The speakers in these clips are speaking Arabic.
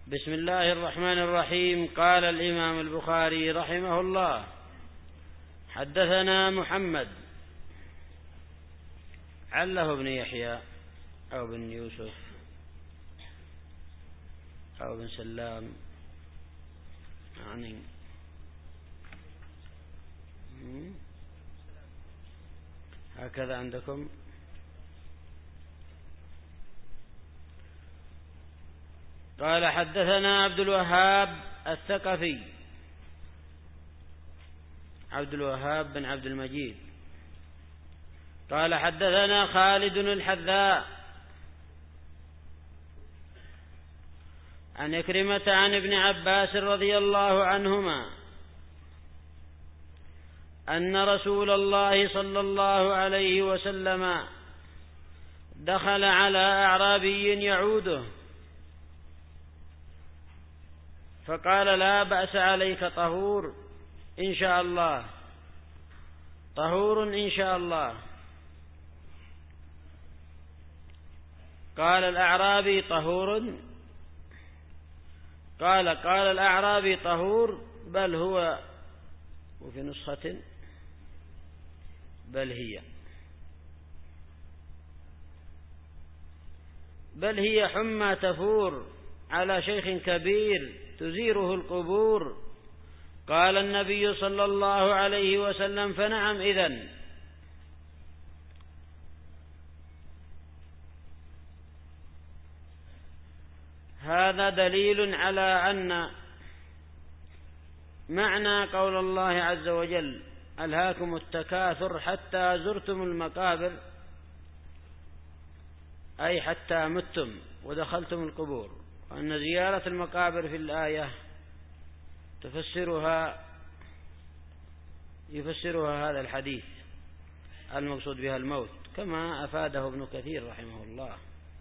بسم الله الرحمن الرحيم. قال الإمام البخاري رحمه الله: حدثنا محمد عله بن يحيى أو بن يوسف أو بن سلام، يعني هكذا عندكم. قال: حدثنا عبد الوهاب الثقفي، عبد الوهاب بن عبد المجيد. قال: حدثنا خالد الحذاء عن عكرمة عن ابن عباس رضي الله عنهما أن رسول الله صلى الله عليه وسلم دخل على أعرابي يعوده فقال: لا بأس عليك، طهور إن شاء الله، طهور إن شاء الله. قال الأعرابي: طهور؟ قال الأعرابي: طهور، بل هو، وفي نسخة بل هي حمى تفور على شيخ كبير تزيره القبور. قال النبي صلى الله عليه وسلم: فنعم إذن. هذا دليل على أن معنى قول الله عز وجل: ألهاكم التكاثر حتى زرتم المقابر، أي حتى متم ودخلتم القبور، وأن زيارة المقابر في الآية يفسرها هذا الحديث المقصود بها الموت، كما أفاده ابن كثير رحمه الله.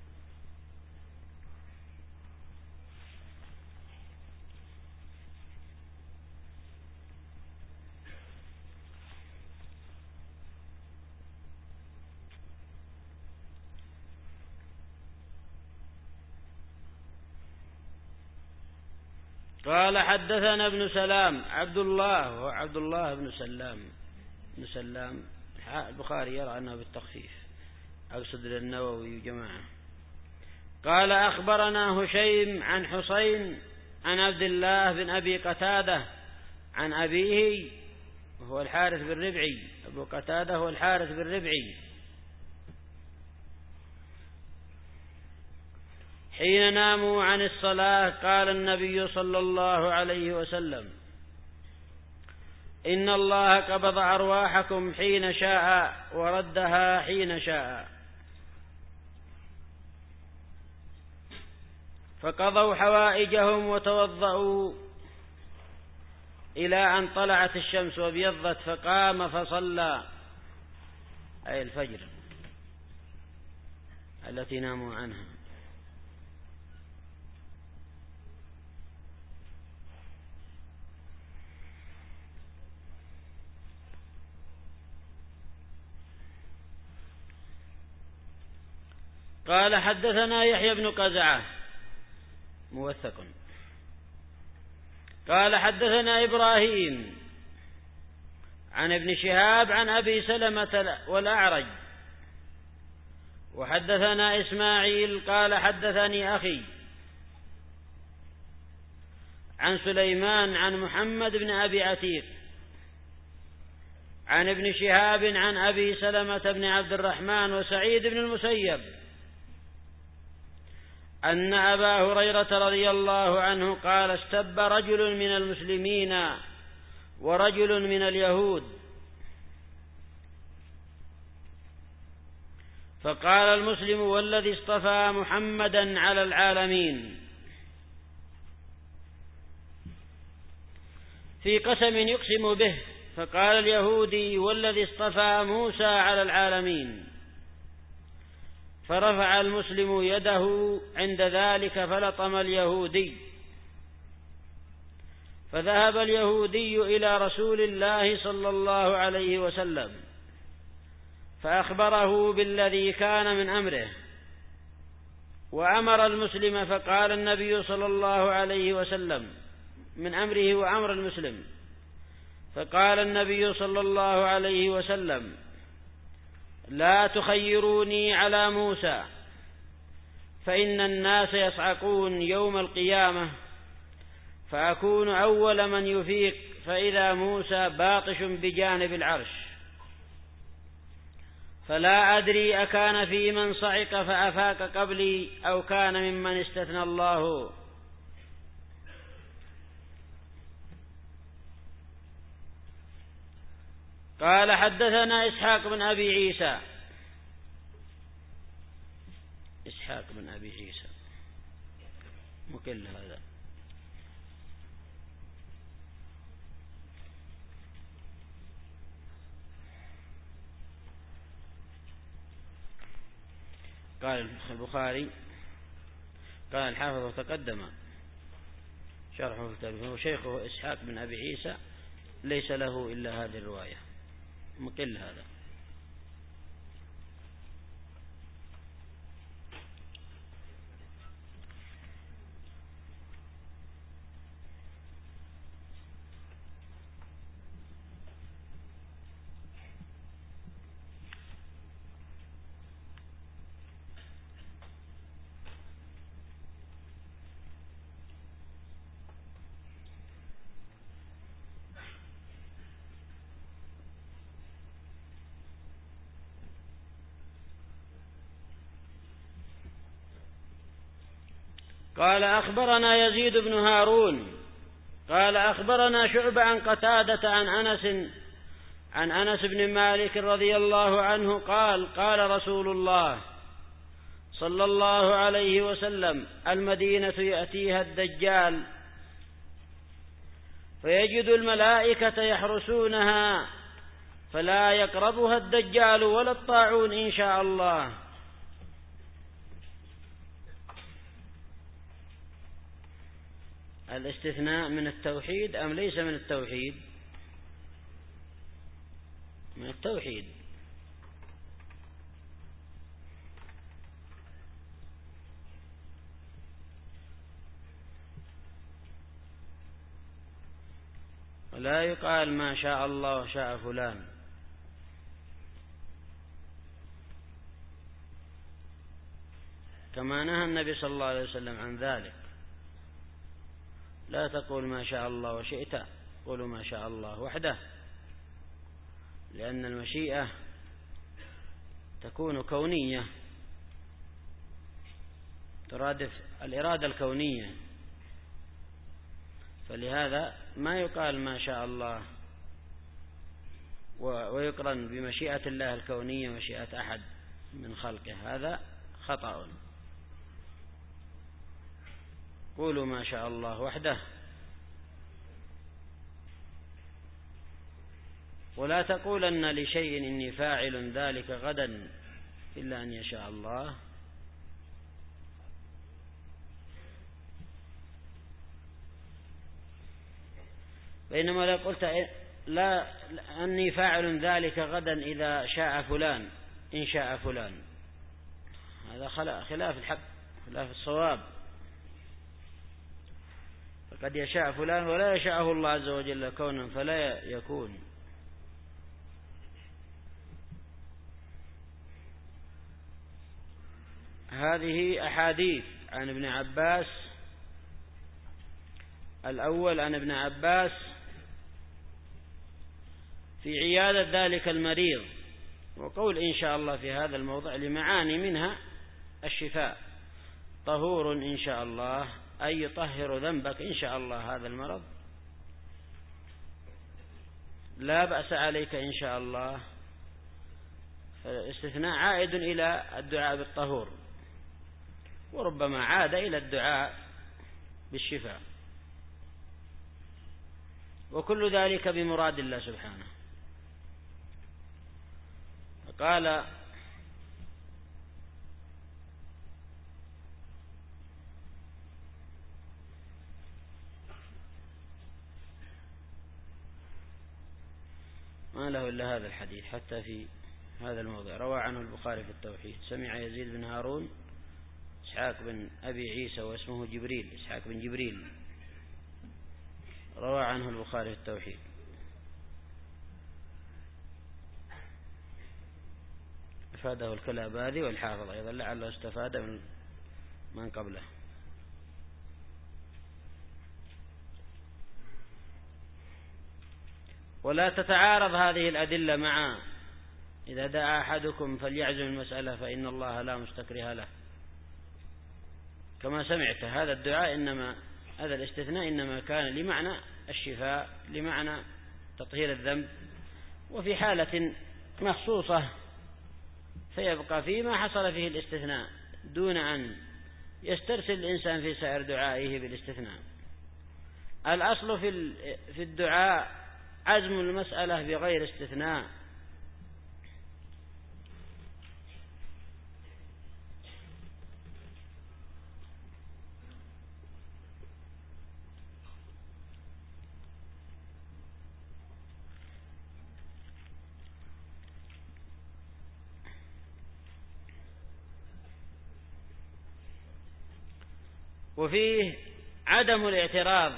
قال: حدثنا ابن سلام، عبد الله بن سلام. البخاري يرى أنه بالتخفيف، أقصد للنووي جماعة. قال: أخبرنا هشيم عن حسين عن عبد الله بن أبي قتادة عن أبيه وهو الحارث بن ربعي. أبو قتادة هو الحارث بن ربعي. حين ناموا عن الصلاة قال النبي صلى الله عليه وسلم: إن الله قبض أرواحكم حين شاء وردها حين شاء. فقضوا حوائجهم وتوضأوا إلى أن طلعت الشمس وابيضت، فقام فصلى، أي الفجر التي ناموا عنها. قال: حدثنا يحيى بن قزعة موثق. قال: حدثنا إبراهيم عن ابن شهاب عن أبي سلمة والأعرج. وحدثنا إسماعيل قال: حدثني أخي عن سليمان عن محمد بن أبي عتيق عن ابن شهاب عن أبي سلمة بن عبد الرحمن وسعيد بن المسيب أن أبا هريرة رضي الله عنه قال: استب رجل من المسلمين ورجل من اليهود، فقال المسلم: والذي اصطفى محمدا على العالمين، في قسم يقسم به. فقال اليهودي: والذي اصطفى موسى على العالمين. فرفع المسلم يده عند ذلك فلطم اليهودي. فذهب اليهودي إلى رسول الله صلى الله عليه وسلم فأخبره بالذي كان من أمره، وأمر المسلم فقال النبي صلى الله عليه وسلم من أمره وأمر المسلم، فقال النبي صلى الله عليه وسلم: لا تخيروني على موسى، فإن الناس يصعقون يوم القيامة فأكون أول من يفيق، فإذا موسى باطش بجانب العرش، فلا أدري أكان في من صعق فأفاق قبلي أو كان ممن استثنى الله. قال: حدثنا إسحاق بن أبي عيسى. إسحاق بن أبي عيسى مكل هذا. قال البخاري، قال الحافظ وتقدم شرحه في كتابه، وشيخه إسحاق بن أبي عيسى ليس له إلا هذه الرواية، مقل هذا. قال: أخبرنا يزيد بن هارون قال: أخبرنا شعبة عن قتادة عن أنس بن مالك رضي الله عنه قال: قال رسول الله صلى الله عليه وسلم: المدينة يأتيها الدجال فيجد الملائكة يحرسونها فلا يقربها الدجال ولا الطاعون إن شاء الله. الاستثناء من التوحيد أم ليس من التوحيد؟ من التوحيد. ولا يقال ما شاء الله وشاء فلان، كما نهى النبي صلى الله عليه وسلم عن ذلك. لا تقول ما شاء الله وشئت، قولوا ما شاء الله وحده، لأن المشيئة تكون كونية، ترادف الإرادة الكونية، فلهذا ما يقال ما شاء الله ويقرن بمشيئة الله الكونية مشيئة أحد من خلقه، هذا خطأ. قولوا ما شاء الله وحده، ولا تقولن لشيء إني فاعل ذلك غدا إلا أن يشاء الله. بينما لو قلت لا أني فاعل ذلك غدا إذا شاء فلان إن شاء فلان، هذا خلاف الحق، خلاف الصواب. فقد يشاء فلان ولا يشاءه الله عز وجل كونا فلا يكون. هذه أحاديث عن ابن عباس. الأول عن ابن عباس في عيادة ذلك المريض، وقول إن شاء الله في هذا الموضع لمعاني منها الشفاء، طهور إن شاء الله أي يطهر ذنبك إن شاء الله هذا المرض، لا بأس عليك إن شاء الله. فالاستثناء عائد إلى الدعاء بالطهور، وربما عاد إلى الدعاء بالشفاء، وكل ذلك بمراد الله سبحانه. قال: ما له إلا هذا الحديث حتى في هذا الموضع، روى عنه البخاري في التوحيد: سمع يزيد بن هارون إسحاق بن أبي عيسى واسمه جبريل، إسحاق بن جبريل، روى عنه البخاري في التوحيد. أفاده الكلاباذي والحافظ أيضا، لعله استفاد من قبله. ولا تتعارض هذه الأدلة مع إذا دعا أحدكم فليعزم المسألة فإن الله لا مستكره له، كما سمعت هذا الدعاء هذا الاستثناء إنما كان لمعنى الشفاء، لمعنى تطهير الذنب، وفي حالة مخصوصة فيبقى فيما حصل فيه الاستثناء دون أن يسترسل الإنسان في سائر دعائه بالاستثناء. الأصل في الدعاء عزم المسألة بغير استثناء. وفيه عدم الاعتراض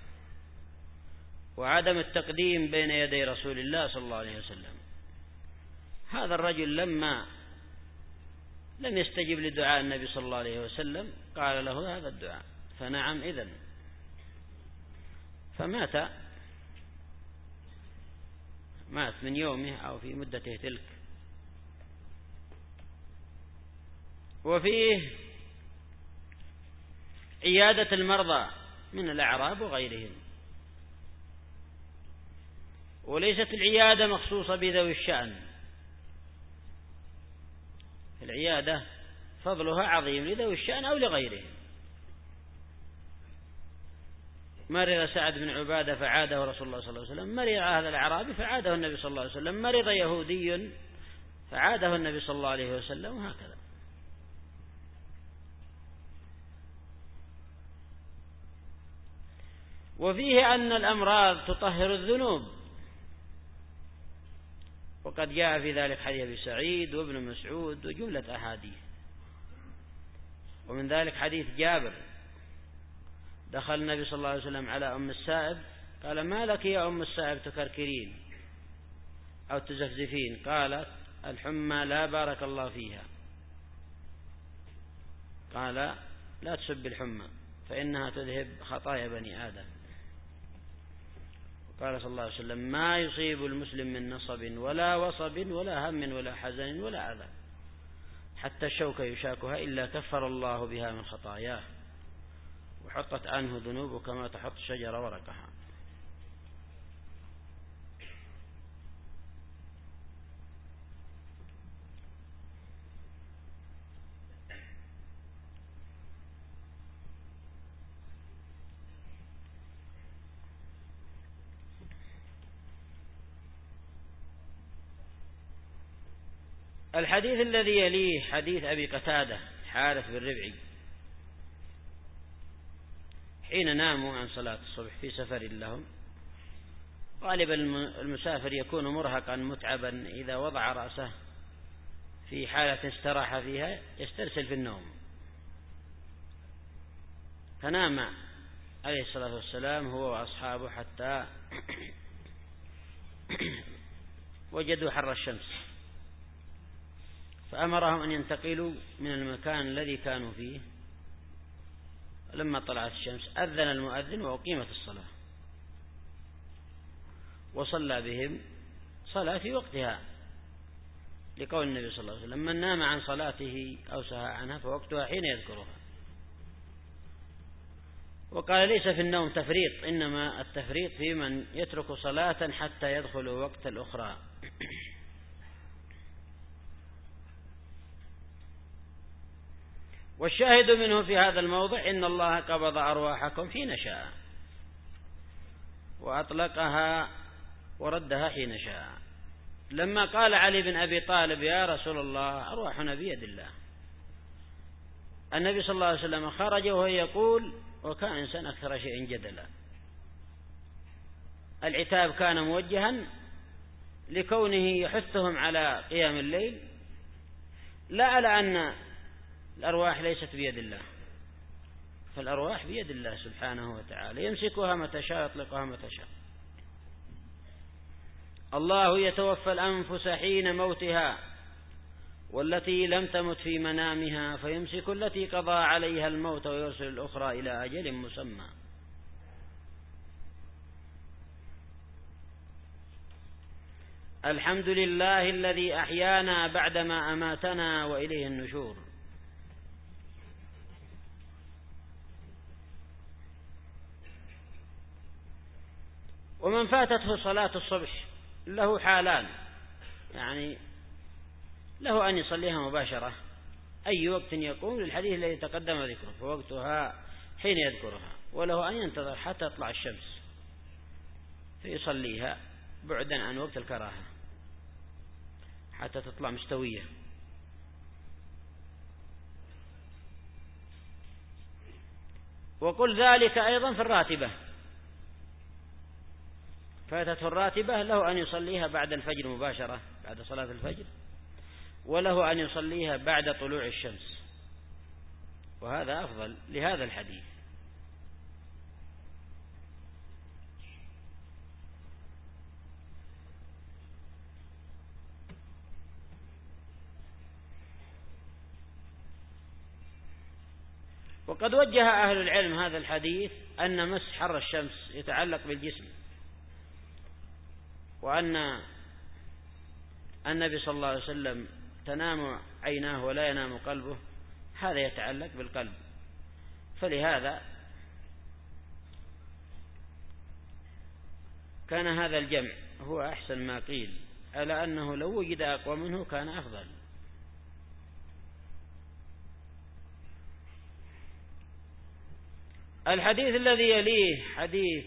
وعدم التقديم بين يدي رسول الله صلى الله عليه وسلم. هذا الرجل لما لم يستجب لدعاء النبي صلى الله عليه وسلم قال له هذا الدعاء، فنعم إذن، فمات من يومه أو في مدته تلك. وفيه عيادة المرضى من الأعراب وغيرهم، وليست العيادة مخصوصة بذوي الشأن، العيادة فضلها عظيم لذوي الشأن أو لغيرهم. مرض سعد بن عبادة فعاده رسول الله صلى الله عليه وسلم، مرض هذا الأعرابي فعاده النبي صلى الله عليه وسلم، مرض يهودي فعاده النبي صلى الله عليه وسلم، وهكذا. وفيه أن الأمراض تطهر الذنوب، وقد جاء في ذلك حديث أبي سعيد وابن مسعود وجملة أحاديث. ومن ذلك حديث جابر، دخل النبي صلى الله عليه وسلم على أم السائب قال ما لك يا أم السائب تكركرين أو تزفزفين؟ قالت الحمى لا بارك الله فيها. قال لا تسب الحمى فإنها تذهب خطايا بني آدم. قال صلى الله عليه وسلم ما يصيب المسلم من نصب ولا وصب ولا هم ولا حزن ولا أذى حتى الشوكة يشاكها إلا كفر الله بها من خطاياه وحطت عنه ذنوبه كما تحط الشجرة ورقها. الحديث الذي يليه حديث أبي قتادة حارث بن ربعي، حين ناموا عن صلاة الصبح في سفر لهم. غالبا المسافر يكون مرهقا متعبا، إذا وضع رأسه في حالة استراح فيها يسترسل في النوم، فنام عليه الصلاة والسلام هو وأصحابه حتى وجدوا حر الشمس، فأمرهم أن ينتقلوا من المكان الذي كانوا فيه. لما طلعت الشمس أذن المؤذن وأقيمت الصلاة، وصلى بهم صلاة في وقتها، لقول النبي صلى الله عليه وسلم من نام عن صلاته أو سهى عنها فوقتها حين يذكرها. وقال ليس في النوم تفريط، إنما التفريط في من يترك صلاة حتى يدخل وقت الأخرى. والشاهد منه في هذا الموضع إن الله قبض أرواحكم حين شاء وأطلقها وردها حين شاء. لما قال علي بن أبي طالب يا رسول الله أرواحنا بيد الله، النبي صلى الله عليه وسلم خرج وهو يقول وكان إنسان أكثر شيء جدلا. العتاب كان موجها لكونه يحثهم على قيام الليل، لا على أن الأرواح ليست بيد الله، فالأرواح بيد الله سبحانه وتعالى، يمسكها متى شاء يطلقها متى شاء. الله يتوفى الأنفس حين موتها والتي لم تمت في منامها فيمسك التي قضى عليها الموت ويرسل الأخرى إلى أجل مسمى. الحمد لله الذي أحيانا بعدما أماتنا وإليه النشور. ومن فاتته صلاة الصبح له حالان، يعني له أن يصليها مباشرة أي وقت يقوم للحديث الذي تقدم ذكره فوقتها حين يذكرها، وله أن ينتظر حتى تطلع الشمس فيصليها بعدا عن وقت الكراهة حتى تطلع مستوية. وقل ذلك أيضا في الراتبة، فاتته الراتبة له أن يصليها بعد الفجر مباشرة بعد صلاة الفجر، وله أن يصليها بعد طلوع الشمس، وهذا أفضل لهذا الحديث. وقد وجه أهل العلم هذا الحديث أن مس حر الشمس يتعلق بالجسم، وأن النبي صلى الله عليه وسلم تنام عيناه ولا ينام قلبه، هذا يتعلق بالقلب، فلهذا كان هذا الجمع هو أحسن ما قيل، على أنه لو وجد أقوى منه كان أفضل. الحديث الذي يليه حديث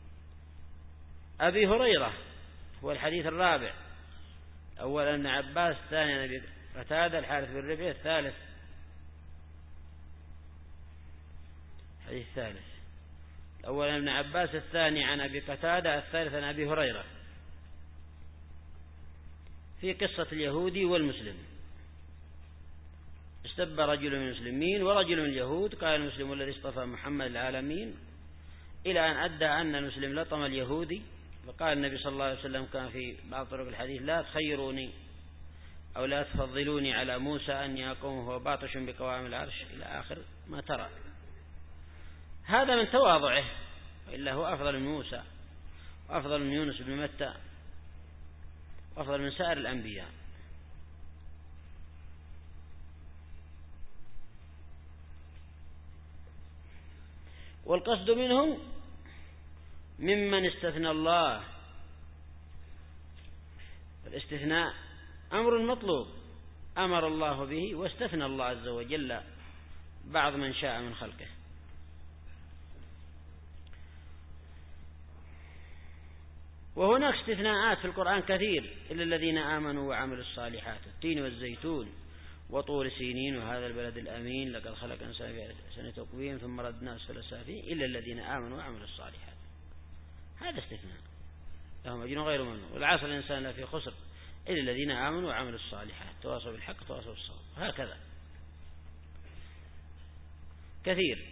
أبي هريرة هو الحديث الرابع، أول ابن عباس، الثاني أبي قتادة، الحارث بن ربيعة، الثالث حديث الثالث الأول ابن عباس، الثاني عن أبي قتادة، الثالث عن أبي هريرة، في قصة اليهودي والمسلم. استب رجل من المسلمين ورجل من اليهود، قال المسلم الذي اصطفى محمد العالمين، إلى أن أدى أن المسلم لطم اليهودي، فقال النبي صلى الله عليه وسلم كان في بعض طرق الحديث لا تخيروني أو لا تفضلوني على موسى أني أقوم وهو باطش بقوائم العرش إلى آخر ما ترى. هذا من تواضعه، وإلا هو أفضل من موسى وأفضل من يونس بن متى وأفضل من سائر الأنبياء. والقصد منهم ممن استثنى الله، الاستثناء أمر مطلوب أمر الله به، واستثنى الله عز وجل بعض من شاء من خلقه. وهناك استثناءات في القرآن كثير، إلا الذين آمنوا وعملوا الصالحات، التين والزيتون وطور سينين وهذا البلد الأمين لقد خلق إنسان في سنة تقويم ثم ردنا أسفل السافلين إلا الذين آمنوا وعملوا الصالحات، هذا استثناء لهم أجر غير ممنون. والعصر الإنسان لا في خسر إلا الذين آمنوا وعملوا الصالحات تواصوا بالحق تواصوا بالصبر، هكذا كثير.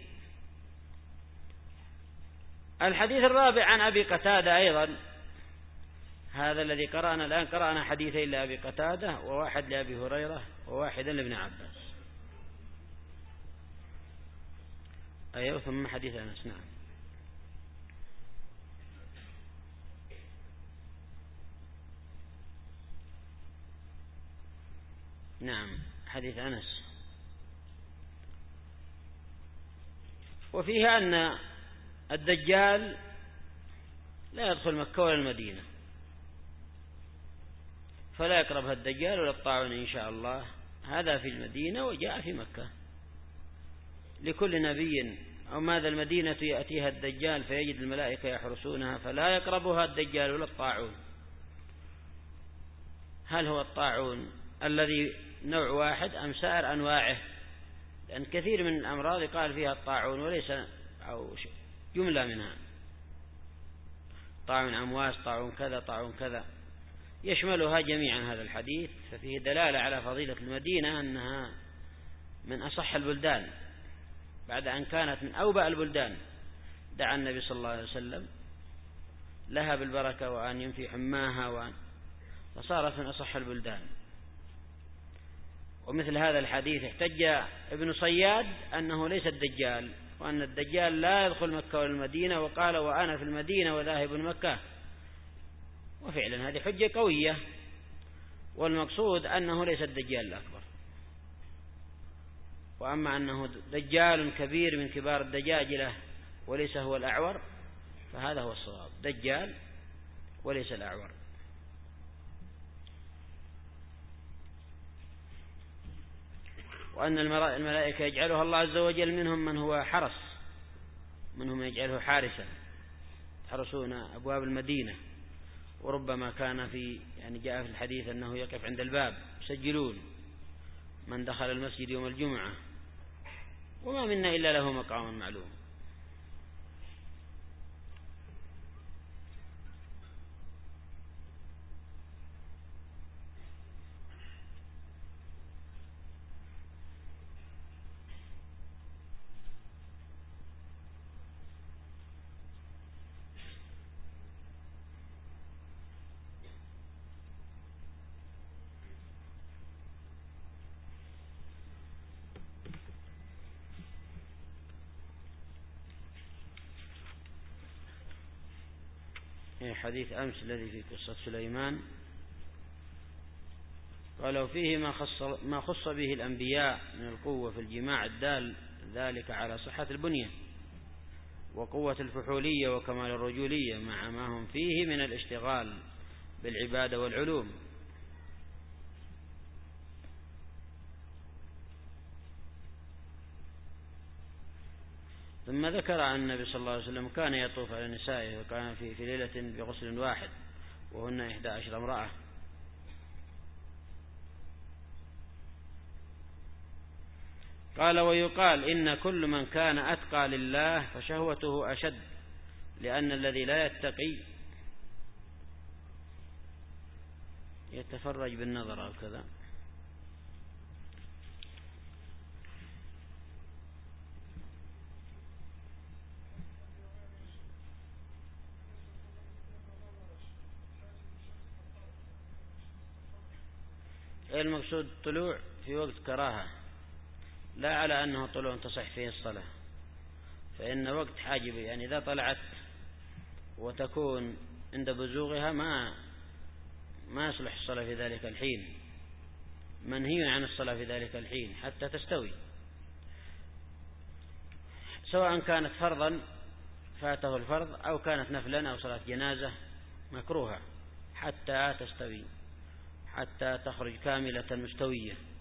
الحديث الرابع عن أبي قتادة أيضا، هذا الذي قرأنا الآن، قرأنا حديثين لأبي قتادة وواحد لأبي هريرة وواحدا لابن عباس. أيوة، ثم حديث أنس. نعم. نعم، حديث أنس. وفيها أن الدجال لا يدخل مكة ولا المدينة، فلا يقربها الدجال ولا الطاعون إن شاء الله. هذا في المدينة وجاء في مكة. لكل نبي أو ماذا المدينة يأتيها الدجال فيجد الملائكة يحرسونها فلا يقربها الدجال ولا الطاعون. هل هو الطاعون الذي نوع واحد أم سائر أنواعه؟ لأن كثير من الأمراض قال فيها الطاعون وليس أو جملة منها، طاعون أمواس، طاعون كذا، طاعون كذا، يشملها جميعا هذا الحديث. ففيه دلالة على فضيلة المدينة أنها من أصح البلدان بعد أن كانت من أوبئ البلدان، دعا النبي صلى الله عليه وسلم لها بالبركة وأن ينفي حماها فصارت من أصح البلدان. ومثل هذا الحديث احتج ابن صياد أنه ليس الدجال، وأن الدجال لا يدخل مكة ولا المدينة، وقال وأنا في المدينة وذاهب مكة، وفعلا هذه حجة قوية. والمقصود أنه ليس الدجال الأكبر، وأما أنه دجال كبير من كبار الدجاجلة وليس هو الأعور فهذا هو الصواب، دجال وليس الأعور. وأن الملائكة يجعلها الله عز وجل منهم من هو حرس، منهم يجعله حارسا، يحرسون أبواب المدينة، وربما كان جاء في الحديث أنه يقف عند الباب يسجلون من دخل المسجد يوم الجمعة، وما منا إلا له مقام معلوم. حديث أمس الذي في قصة سليمان قالوا فيه ما خص به الأنبياء من القوة في الجماع الدال ذلك على صحة البنية وقوة الفحولية وكمال الرجولية مع ما هم فيه من الاشتغال بالعبادة والعلوم. ثم ذكر أن النبي صلى الله عليه وسلم كان يطوف على نسائه، وكان في ليلة بغسل واحد وهن 11 امرأة. قال ويقال إن كل من كان أتقى لله فشهوته أشد، لأن الذي لا يتقي يتفرج بالنظر أو كذا. المقصود طلوع في وقت كراهة، لا على أنه طلوع تصح فيه الصلاة، فإن وقت حاجب إذا طلعت وتكون عند بزوغها ما يصلح الصلاة في ذلك الحين، منهي عن الصلاة في ذلك الحين حتى تستوي، سواء كانت فرضا فاته الفرض أو كانت نفلا أو صلاة جنازة مكروهة حتى تستوي، حتى تخرج كاملة مستوية.